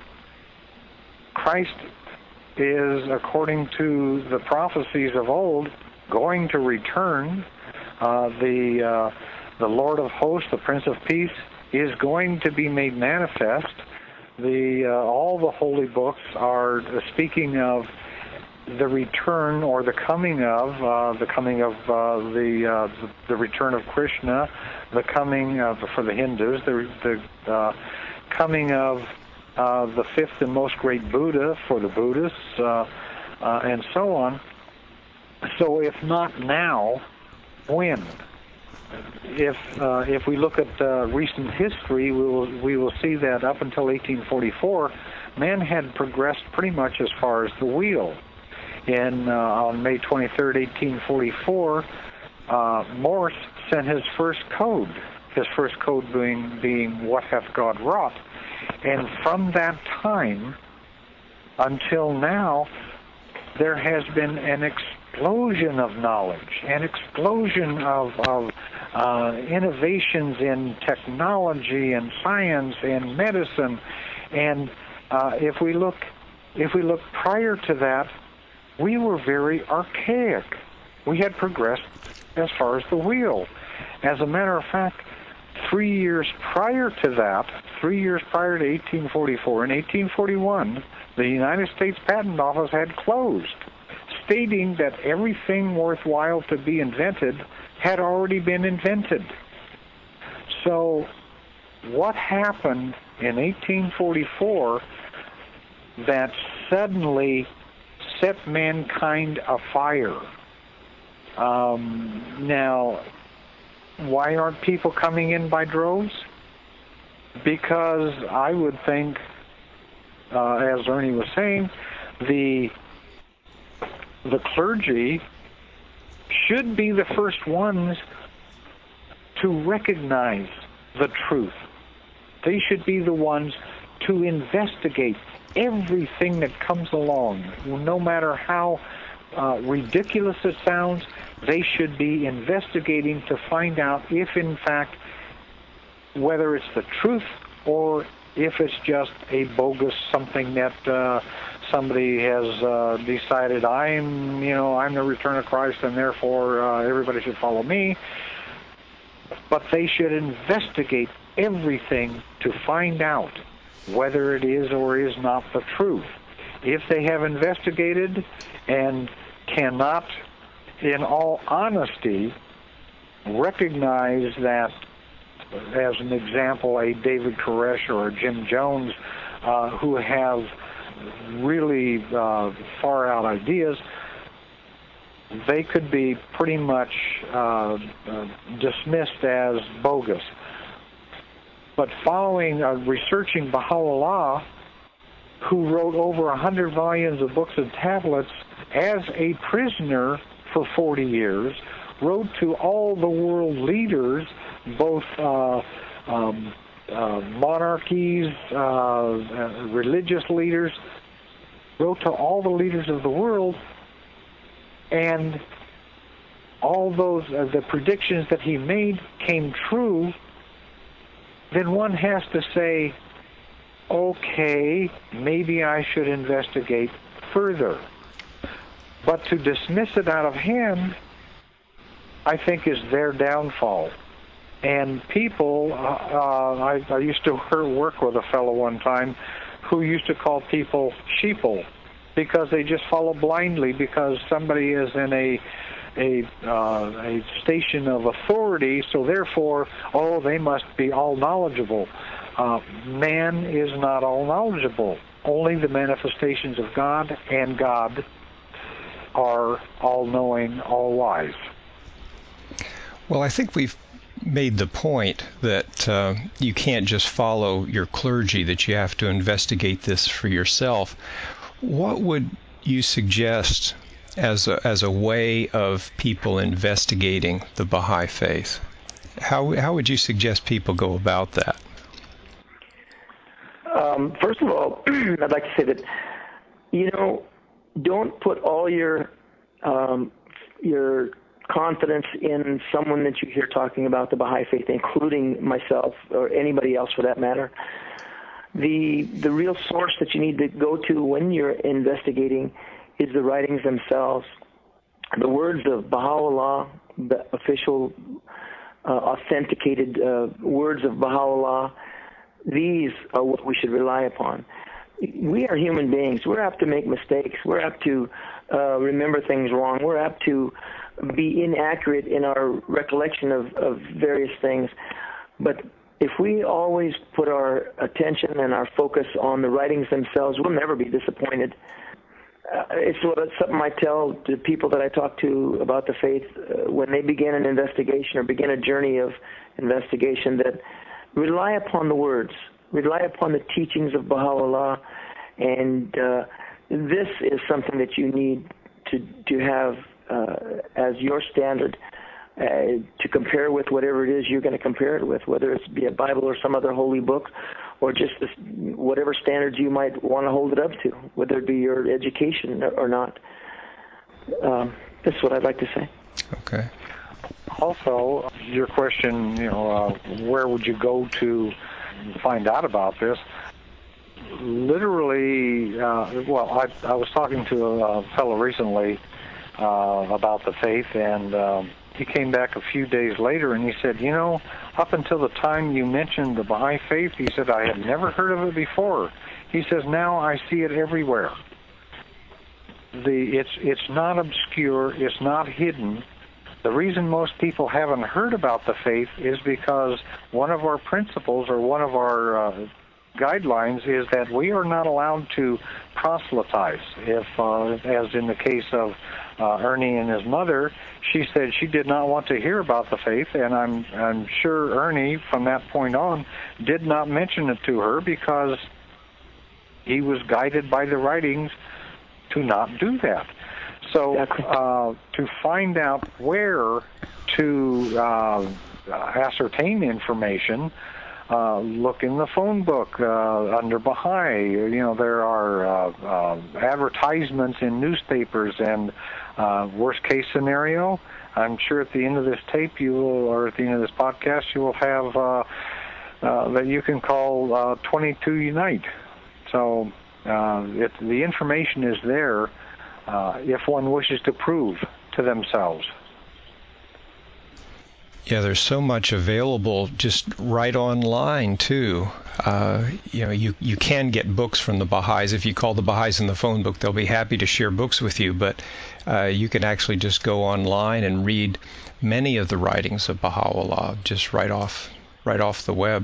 Christ is, according to the prophecies of old, going to return. Uh, the uh, the Lord of hosts, the Prince of Peace, is going to be made manifest. The uh, all the holy books are speaking of the return or the coming of uh, the coming of uh, the, uh, the the return of Krishna, the coming of, for the Hindus, the the uh, coming of uh, the fifth and most great Buddha for the Buddhists, uh, uh, and so on. So, if not now, when? If uh, if we look at uh, recent history, we will we will see that up until eighteen forty-four, man had progressed pretty much as far as the wheel. In uh, on May twenty-third, eighteen forty-four, uh, Morse sent his first code. His first code being being "What hath God wrought," and from that time until now, there has been an explosion of knowledge, an explosion of, of uh, innovations in technology and science and medicine. And uh, if we look, if we look prior to that, we were very archaic. We had progressed as far as the wheel. As a matter of fact, three years prior to that, three years prior to eighteen forty-four, in eighteen forty-one, the United States Patent Office had closed, stating that everything worthwhile to be invented had already been invented. So what happened in eighteen forty-four that suddenly set mankind afire? Um, now, why aren't people coming in by droves? Because I would think, uh, as Ernie was saying, the the clergy should be the first ones to recognize the truth. They should be the ones to investigate everything that comes along, no matter how uh, ridiculous it sounds. They should be investigating to find out if, in fact, whether it's the truth or if it's just a bogus something that uh, somebody has uh, decided, I'm, you know, I'm the return of Christ, and therefore uh, everybody should follow me. But they should investigate everything to find out whether it is or is not the truth. If they have investigated and cannot, in all honesty, recognize that, as an example, a David Koresh or a Jim Jones, uh, who have really uh, far-out ideas, they could be pretty much uh, uh, dismissed as bogus. but following, uh, researching Baha'u'llah, who wrote over one hundred volumes of books and tablets as a prisoner for forty years, wrote to all the world leaders, both uh, um, uh, monarchies, uh, uh, religious leaders, wrote to all the leaders of the world, and all those, uh, the predictions that he made came true. Then one has to say, okay, maybe I should investigate further. But to dismiss it out of hand, I think, is their downfall. And people, uh, uh, I, I used to work with a fellow one time who used to call people sheeple because they just follow blindly because somebody is in a a, uh, a station of authority, so therefore, oh, they must be all knowledgeable. Uh, man is not all knowledgeable. Only the manifestations of God and God are all-knowing, all-wise. Well, I think we've made the point that uh, you can't just follow your clergy, that you have to investigate this for yourself. What would you suggest as a, as a way of people investigating the Baha'i faith? How, how would you suggest people go about that? Um, first of all, I'd like to say that, you know, don't put all your um, your confidence in someone that you hear talking about the Baha'i faith, including myself or anybody else for that matter. The the real source that you need to go to when you're investigating is the writings themselves. The words of Baha'u'llah, the official, uh, authenticated uh, words of Baha'u'llah, these are what we should rely upon. We are human beings. We're apt to make mistakes. We're apt to uh, remember things wrong. We're apt to be inaccurate in our recollection of, of various things. But if we always put our attention and our focus on the writings themselves, we'll never be disappointed. Uh, it's, it's something I tell to people that I talk to about the faith uh, when they begin an investigation or begin a journey of investigation, that rely upon the words, rely upon the teachings of Baha'u'llah, and uh, this is something that you need to to have uh, as your standard uh, to compare with whatever it is you're going to compare it with, whether it's be a Bible or some other holy book, or just this, whatever standards you might want to hold it up to, whether it be your education or not. Um, that's what I'd like to say. Okay. Also, your question, you know, uh, where would you go to find out about this? Literally, uh, well, I, I was talking to a, a fellow recently uh, about the faith, and um, he came back a few days later, and he said, you know, up until the time you mentioned the Baha'i faith, he said, I had never heard of it before. He says, now I see it everywhere. The it's it's not obscure, it's not hidden. The reason most people haven't heard about the faith is because one of our principles or one of our uh, guidelines is that we are not allowed to proselytize. If, uh, as in the case of uh, Ernie and his mother, she said she did not want to hear about the faith, and I'm I'm sure Ernie, from that point on, did not mention it to her because he was guided by the writings to not do that. So uh, to find out where to uh, ascertain information, uh, look in the phone book uh, under Baha'i. You know, there are uh, uh, advertisements in newspapers, and uh, worst case scenario, I'm sure at the end of this tape you will, or at the end of this podcast, you will have uh, uh, that you can call uh, twenty-two Unite. So uh, it, the information is there. Uh, if one wishes to prove to themselves. Yeah, there's so much available just right online, too. Uh, you know, you, you can get books from the Baha'is. If you call the Baha'is in the phone book, they'll be happy to share books with you. But uh, you can actually just go online and read many of the writings of Baha'u'llah just right off, right off the web.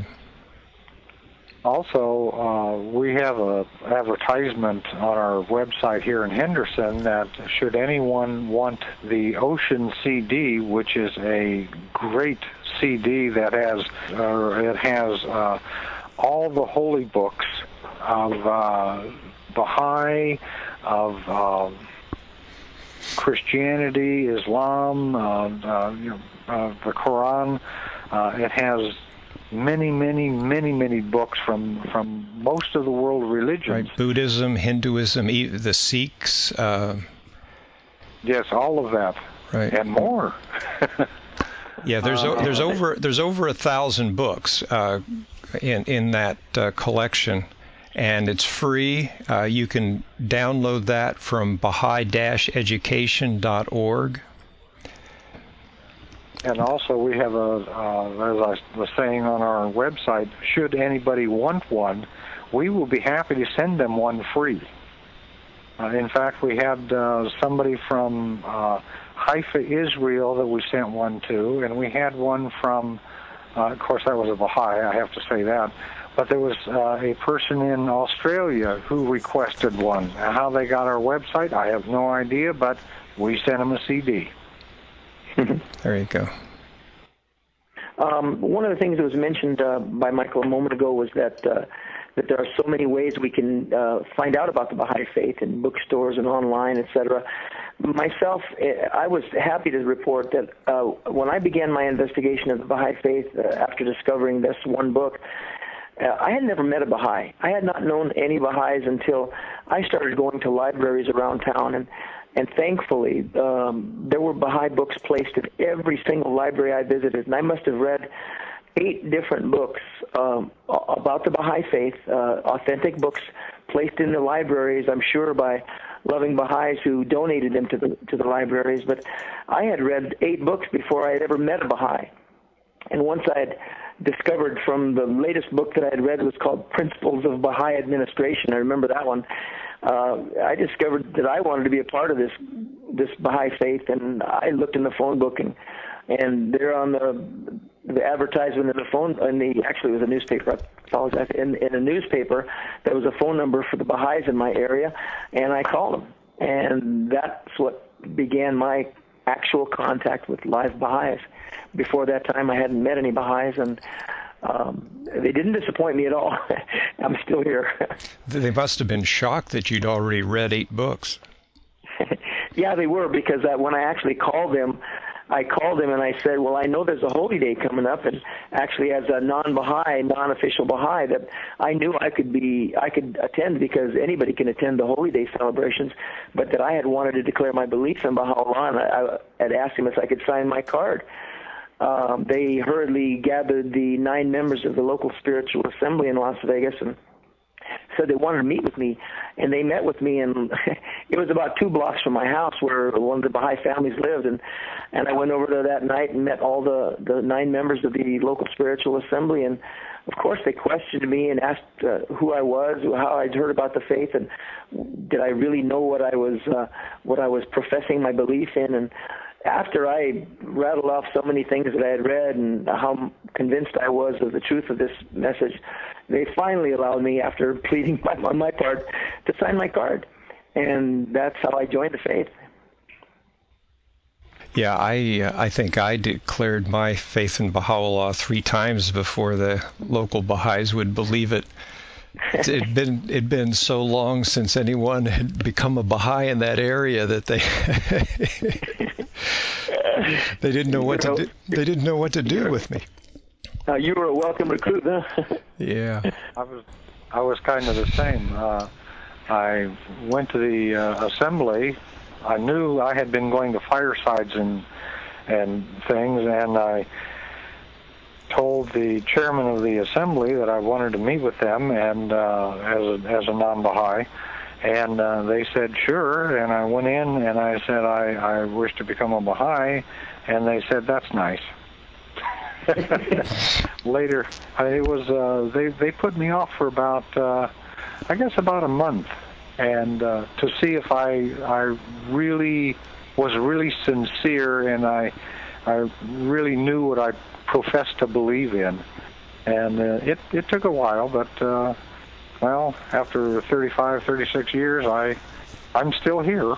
Also, uh, we have a advertisement on our website here in Henderson that should anyone want the Ocean C D, which is a great C D that has uh, it has uh, all the holy books of uh, Baha'i, of uh, Christianity, Islam, uh, uh, you know, uh, the Quran. Uh, it has many, many, many, many books from from most of the world religions. Right, Buddhism, Hinduism, e- the Sikhs. Uh, yes, all of that, right, and more. Yeah, there's uh, there's over there's over a thousand books uh, in in that uh, collection, and it's free. Uh, you can download that from Baha'i Education dot org. And also, we have a, uh, as I was saying on our website, should anybody want one, we will be happy to send them one free. Uh, in fact, we had uh, somebody from uh, Haifa, Israel, that we sent one to, and we had one from, uh, of course, that was a Baha'i, I have to say that, but there was uh, a person in Australia who requested one. How they got our website, I have no idea, but we sent them a C D. There you go. Um, one of the things that was mentioned uh, by Michael a moment ago was that uh, that there are so many ways we can uh, find out about the Baha'i faith in bookstores and online, et cetera. Myself, I was happy to report that uh, when I began my investigation of the Baha'i faith uh, after discovering this one book, uh, I had never met a Baha'i. I had not known any Baha'is until I started going to libraries around town, and And thankfully, um, there were Baha'i books placed in every single library I visited, and I must have read eight different books um, about the Baha'i faith, uh, authentic books placed in the libraries, I'm sure by loving Baha'is who donated them to the to the libraries. But I had read eight books before I had ever met a Baha'i. And once I had discovered from the latest book that I had read was called Principles of Baha'i Administration, I remember that one, Uh, I discovered that I wanted to be a part of this this Baha'i faith, and I looked in the phone book, and, and there on the the advertisement in the phone, and the actually it was a newspaper. I apologize. In, in a newspaper, there was a phone number for the Baha'is in my area, and I called them, and that's what began my actual contact with live Baha'is. Before that time, I hadn't met any Baha'is, and Um, they didn't disappoint me at all. I'm still here. They must have been shocked that you'd already read eight books. Yeah, they were, because uh, when I actually called them, I called them and I said, well, I know there's a holy day coming up, and actually as a non-Baha'i, non-official Baha'i, that I knew I could be, I could attend, because anybody can attend the holy day celebrations, but that I had wanted to declare my belief in Baha'u'llah, and I, I had asked him if I could sign my card. Um, they hurriedly gathered the nine members of the local spiritual assembly in Las Vegas and said they wanted to meet with me, and they met with me, and it was about two blocks from my house where one of the Baha'i families lived, and, and I went over there that night and met all the, the nine members of the local spiritual assembly, and of course they questioned me and asked uh, who I was, how I'd heard about the faith, and did I really know what I was uh, what I was professing my belief in. And after I rattled off so many things that I had read and how convinced I was of the truth of this message, they finally allowed me, after pleading on my part, to sign my card. And that's how I joined the faith. Yeah, I uh, I think I declared my faith in Baha'u'llah three times before the local Baha'is would believe it. It'd been it'd been so long since anyone had become a Baha'i in that area that they they didn't know what to do. They didn't know what to do with me. Uh, you were a welcome recruit, huh? Yeah. I was I was kind of the same. Uh, I went to the uh, assembly. I knew I had been going to firesides and and things, and I told the chairman of the assembly that I wanted to meet with them, and uh, as a, as a non-Baha'i, and uh, they said sure. And I went in and I said I, I wish to become a Baha'i, and they said that's nice. Later, it was uh, they they put me off for about uh, I guess about a month, and uh, to see if I I really was really sincere, and I I really knew what I professed to believe in, and uh, it it took a while, but uh, well, after thirty-five, thirty-six years, I I'm still here.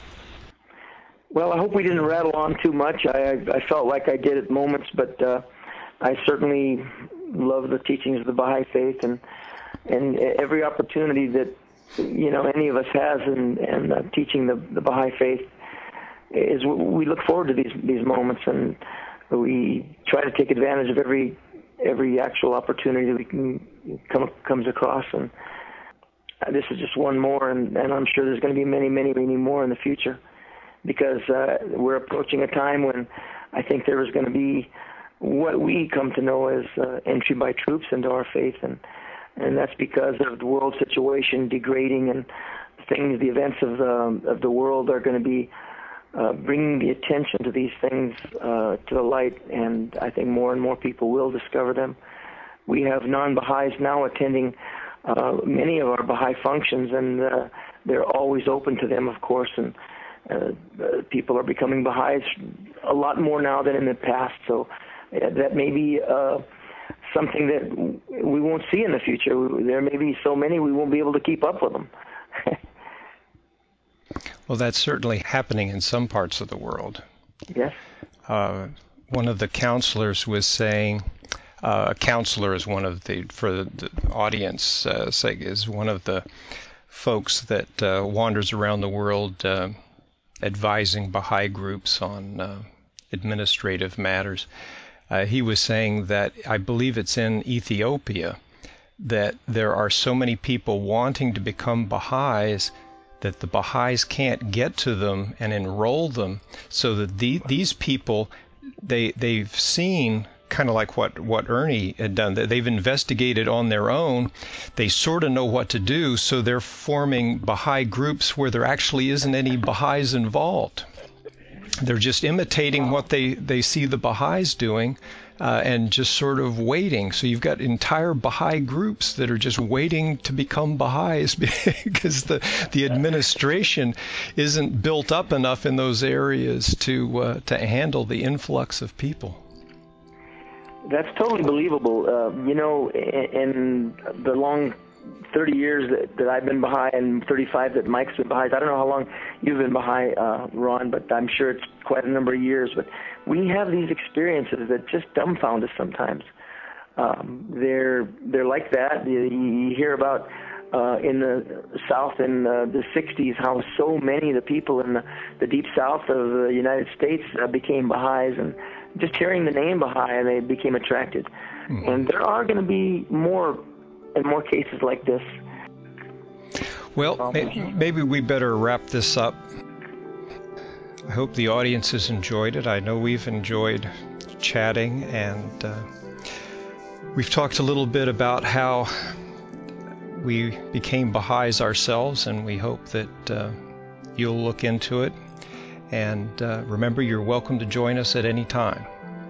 Well, I hope we didn't rattle on too much. I I felt like I did at moments, but uh, I certainly love the teachings of the Baha'i Faith, and and every opportunity that, you know, any of us has in, in uh, teaching the, the Baha'i Faith is we look forward to these these moments, and we try to take advantage of every every actual opportunity that we can come comes across. And this is just one more, and, and I'm sure there's going to be many, many, many more in the future, because uh, we're approaching a time when I think there is going to be what we come to know as uh, entry by troops into our faith, and and that's because of the world situation degrading, and things, the events of the of the world are going to be uh, bringing the attention to these things uh, to the light, and I think more and more people will discover them. We have non-Baha'is now attending uh, many of our Baha'i functions, and uh, they're always open to them, of course, and uh, people are becoming Baha'is a lot more now than in the past, so uh, that may be uh, something that we won't see in the future. There may be so many we won't be able to keep up with them. Well, that's certainly happening in some parts of the world. Yes. Uh, one of the counselors was saying, uh, a counselor is one of the, for the, the audience uh, sake, is one of the folks that uh, wanders around the world uh, advising Baha'i groups on uh, administrative matters. Uh, he was saying that, I believe it's in Ethiopia, that there are so many people wanting to become Baha'is that the Baha'is can't get to them and enroll them, so that the, these people, they, they've seen, kind of like what, what Ernie had done, that they've investigated on their own. They sort of know what to do, so they're forming Baha'i groups where there actually isn't any Baha'is involved. They're just imitating what they, they see the Baha'is doing, uh, and just sort of waiting. So you've got entire Baha'i groups that are just waiting to become Baha'is because the, the administration isn't built up enough in those areas to uh, to handle the influx of people. That's totally believable. Uh, you know, in the long thirty years that, that I've been Baha'i, and thirty-five that Mike's been Baha'i. I don't know how long you've been Baha'i, uh, Ron, but I'm sure it's quite a number of years. But we have these experiences that just dumbfound us sometimes. Um, they're they're like that. You, you hear about uh, in the South in uh, the sixties how so many of the people in the, the deep South of the United States uh, became Baha'is, and just hearing the name Baha'i, they became attracted. Mm-hmm. And there are going to be more and more cases like this. Well, maybe we better wrap this up. I hope the audience has enjoyed it. I know we've enjoyed chatting, and uh, we've talked a little bit about how we became Baha'is ourselves, and we hope that uh, you'll look into it. And uh, remember, you're welcome to join us at any time.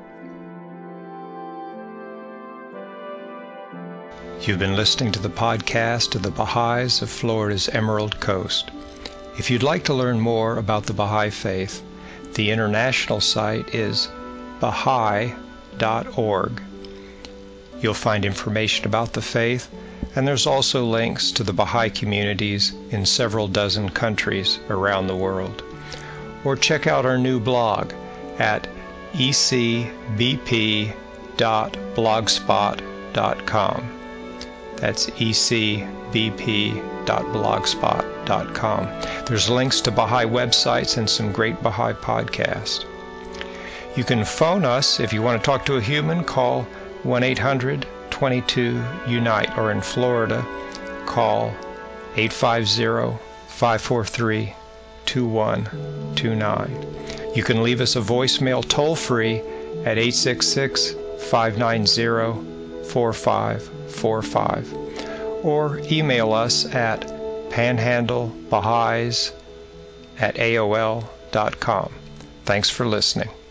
You've been listening to the podcast of the Baha'is of Florida's Emerald Coast. If you'd like to learn more about the Baha'i Faith, the international site is baha'i dot org. You'll find information about the faith, and there's also links to the Baha'i communities in several dozen countries around the world. Or check out our new blog at e c b p dot blogspot dot com. That's e c b p dot blogspot dot com. There's links to Baha'i websites and some great Baha'i podcasts. You can phone us if you want to talk to a human. Call one eight hundred twenty-two unite, or in Florida, call eight five zero five four three two one two nine. You can leave us a voicemail toll-free at eight six six five nine zero four five four five, or email us at panhandlebaha'is at A O L dot com. Thanks for listening.